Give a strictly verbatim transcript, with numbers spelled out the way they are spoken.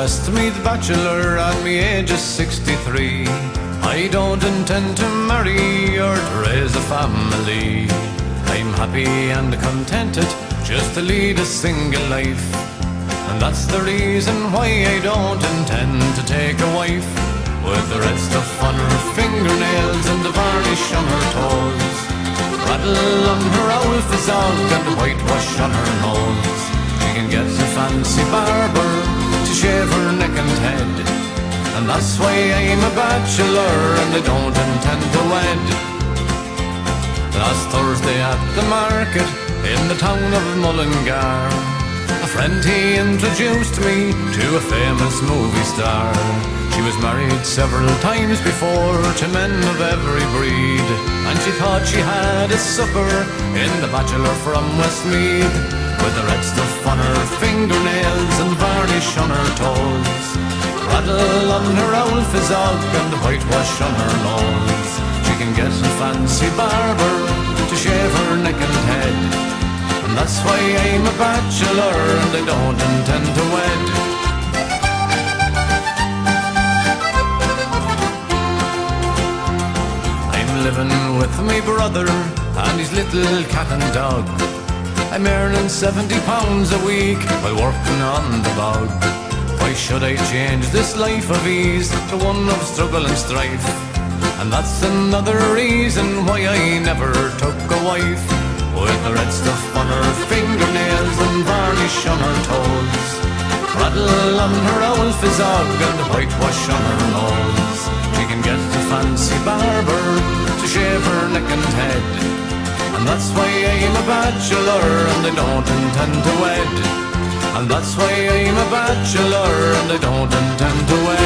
West, me the bachelor, and me age is sixty-three. I don't intend to marry or to raise a family. I'm happy and contented just to lead a single life, and that's the reason why I don't intend to take a wife with the red stuff on her fingernails and the varnish on her toes, rattle on her owl fizog and the whitewash on her nose. She can get a fancy barber to shave her neck and head, and that's why I'm a bachelor and I don't intend to wed. Last Thursday at the market in the town of Mullingar, a friend he introduced me to a famous movie star. She was married several times before to men of every breed, and she thought she had a sucker in the bachelor from Westmeath, with the red stuff on her fingernails and varnish on her toes, rattle on her owl fizog and the whitewash on her nose. She can get a fancy barber to shave her neck and head, and that's why I'm a bachelor and I don't intend to wed. I'm living with my brother and his little cat and dog. I'm earning seventy pounds a week while working on the bog. Why should I change this life of ease to one of struggle and strife? And that's another reason why I never took a wife with the red stuff on her fingernails and varnish on her toes, rattle on her owl fizog and whitewash on her nose. She can get a fancy barber to shave her neck and head, and that's why I'm a bachelor and I don't intend to wed. And that's why I'm a bachelor and I don't intend to wed.